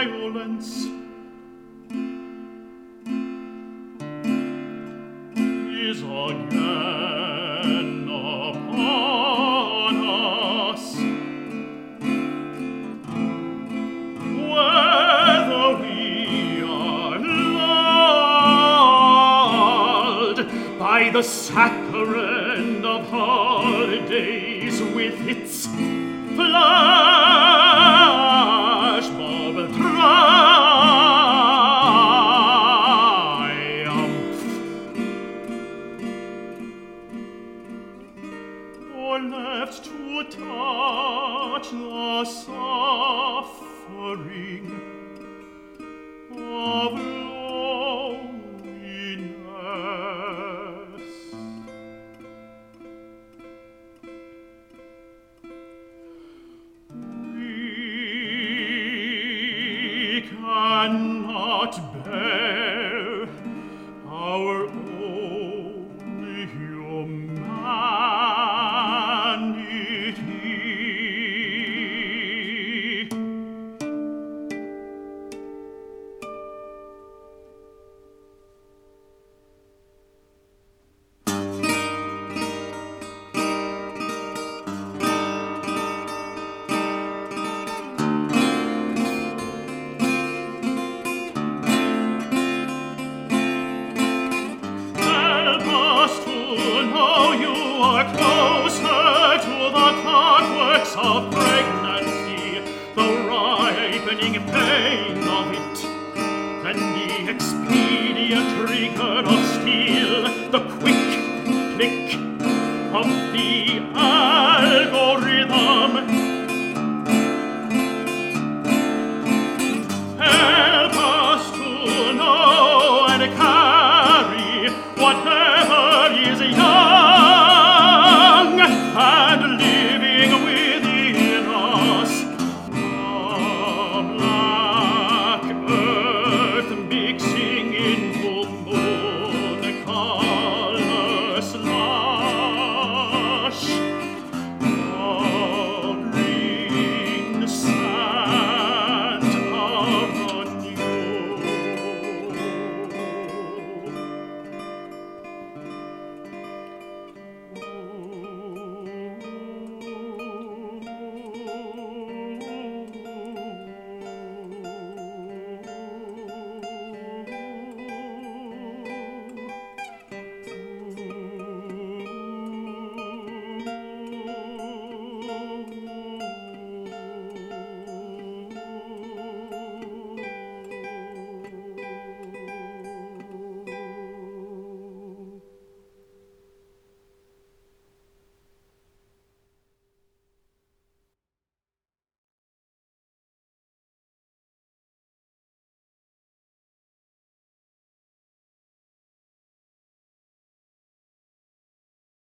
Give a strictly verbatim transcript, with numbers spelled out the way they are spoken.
violence is again upon us. Whether we are lulled by the saccharine of holidays with its flash mob triumph, or left to touch the suffering of loneliness. We cannot bear our own humanity. Help us to know you are closer to the clockworks of pregnancy, the ripening pain of it, than the expedient rigor of steel, the quick click of the algorithm.